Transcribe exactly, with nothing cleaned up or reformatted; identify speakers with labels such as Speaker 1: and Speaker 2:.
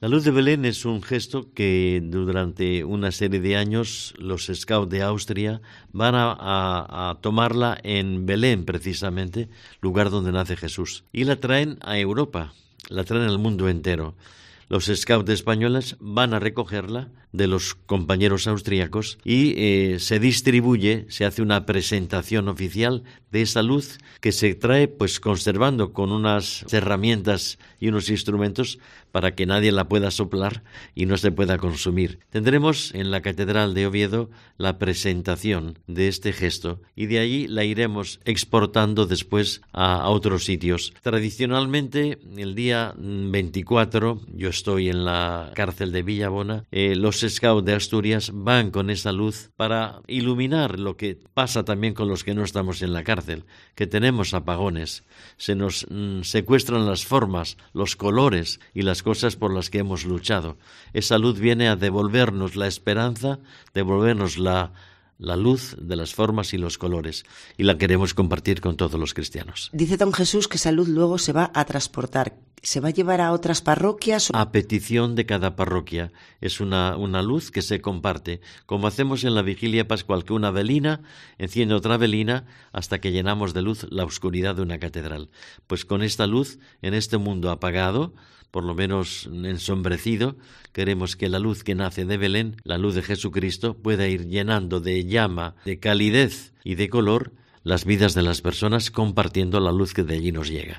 Speaker 1: La luz de Belén es un gesto que durante una serie de años los scouts de Austria van a, a, a tomarla en Belén, precisamente, lugar donde nace Jesús, y la traen a Europa, la traen al mundo entero. Los scouts españoles van a recogerla de los compañeros austríacos y eh, se distribuye, se hace una presentación oficial de esa luz que se trae pues conservando con unas herramientas y unos instrumentos para que nadie la pueda soplar y no se pueda consumir. Tendremos en la Catedral de Oviedo la presentación de este gesto y de allí la iremos exportando después a, a otros sitios. Tradicionalmente, el día veinticuatro, yo estoy en la cárcel de Villabona, eh, los scouts de Asturias van con esa luz para iluminar lo que pasa también con los que no estamos en la cárcel, que tenemos apagones, se nos mm, secuestran las formas, los colores y las cosas por las que hemos luchado. Esa luz viene a devolvernos la esperanza, devolvernos la la luz de las formas y los colores, y la queremos compartir con todos los cristianos.
Speaker 2: Dice don Jesús que esa luz luego se va a transportar. ¿Se va a llevar a otras parroquias?
Speaker 1: A petición de cada parroquia. Es una, una luz que se comparte, como hacemos en la vigilia pascual, que una velina enciende otra velina hasta que llenamos de luz la oscuridad de una catedral. Pues con esta luz, en este mundo apagado, por lo menos ensombrecido, queremos que la luz que nace de Belén, la luz de Jesucristo, pueda ir llenando de llama, de calidez y de color las vidas de las personas, compartiendo la luz que de allí nos llega.